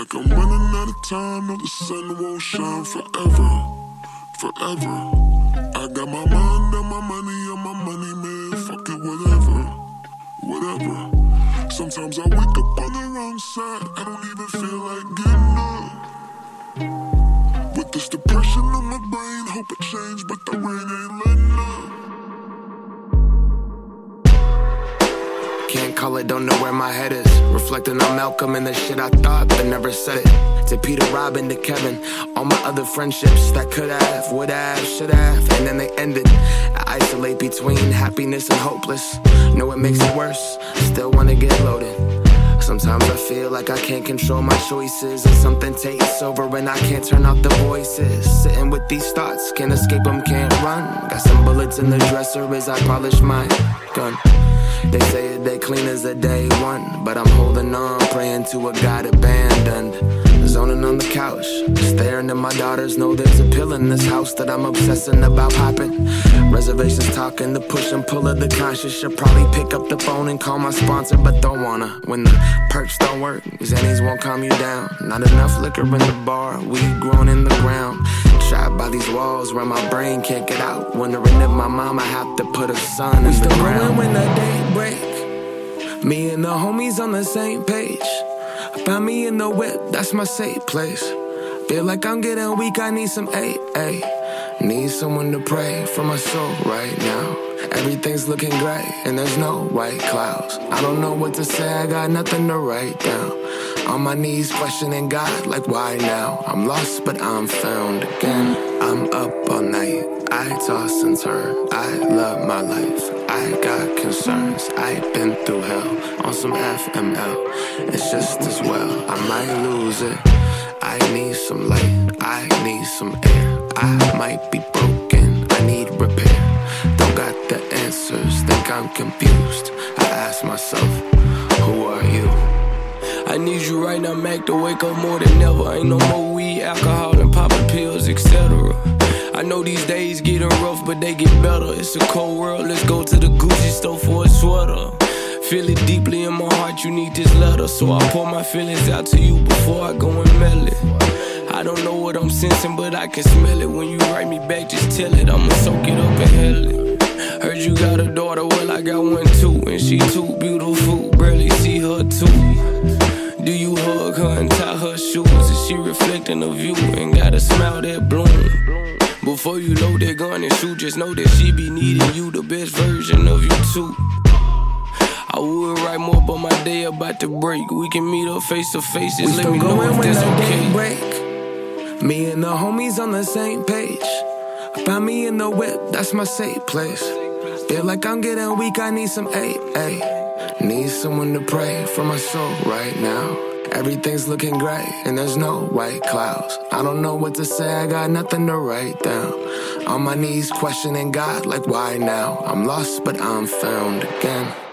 Like I'm running out of time, no the sun won't shine forever, forever. I got my mind on my money, man, fuck it, whatever, whatever. Sometimes I wake up on the wrong side, I don't even feel like getting up. With this depression on my brain, hope it change, but the rain ain't letting up. Can't call it, don't know where my head is. Reflecting on Malcolm and the shit I thought but never said it. To Peter, Robin, to Kevin, all my other friendships that could have, would have, should have, and then they ended. I isolate between happiness and hopeless. Know it makes it worse, still wanna get loaded. Sometimes I feel like I can't control my choices, and something takes over and I can't turn off the voices. Sitting with these thoughts, can't escape them, can't run. Got some bullets in the dresser as I polish my gun. They say a day clean as a day one, but I'm holding on, praying to a God abandoned. Zoning on the couch, staring at my daughters. Know there's a pill in this house that I'm obsessing about popping. Reservations talking, the push and pull of the conscious. Should probably pick up the phone and call my sponsor, but don't wanna. When the perks don't work, Xannies won't calm you down. Not enough liquor in the bar, weed grown in the ground. Trapped by these walls where my brain can't get out. Wondering if my mama have to put a son in the ground. When the day break, me and the homies on the same page. Found me in the whip, that's my safe place. Feel like I'm getting weak, I need some aid. Need someone to pray for my soul right now. Everything's looking gray and there's no white clouds. I don't know what to say, I got nothing to write down. On my knees questioning God, like why now? I'm lost but I'm found again. I'm up all night, I toss and turn. I love my life, I got concerns. I've been through hell on some FML. It's just as well, I might lose it. I need some light, I need some air. I might be broken, I need repair. Don't got the answers, think I'm confused. I ask myself, who are you? I need you right now, Mac, to wake up more than ever. Ain't no more weed, alcohol, and popping pills, etc. I know these days getting rough, but they get better. It's a cold world, let's go to the Gucci store for a sweater. Feel it deeply in my heart, you need this letter. So I pour my feelings out to you before I go and mail it. I don't know what I'm sensing, but I can smell it. When you write me back, just tell it, I'ma soak it up and hell it. Heard you got a daughter, well I got one too. And she too beautiful, barely see her too. Do you hug her and tie her shoes? Is she reflecting of you and got a smile that bloom? Before you load that gun and shoot, just know that she be needing you, the best version of you too. I would write more, but my day about to break. We can meet up face to face, just let me know if that's okay. Break. Me and the homies on the same page. Found me in the whip, that's my safe place. Feel like I'm getting weak, I need some aid. Need someone to pray for my soul right now. Everything's looking gray and there's no white clouds. I don't know what to say, I got nothing to write down. On my knees questioning God, like why now? I'm lost but I'm found again.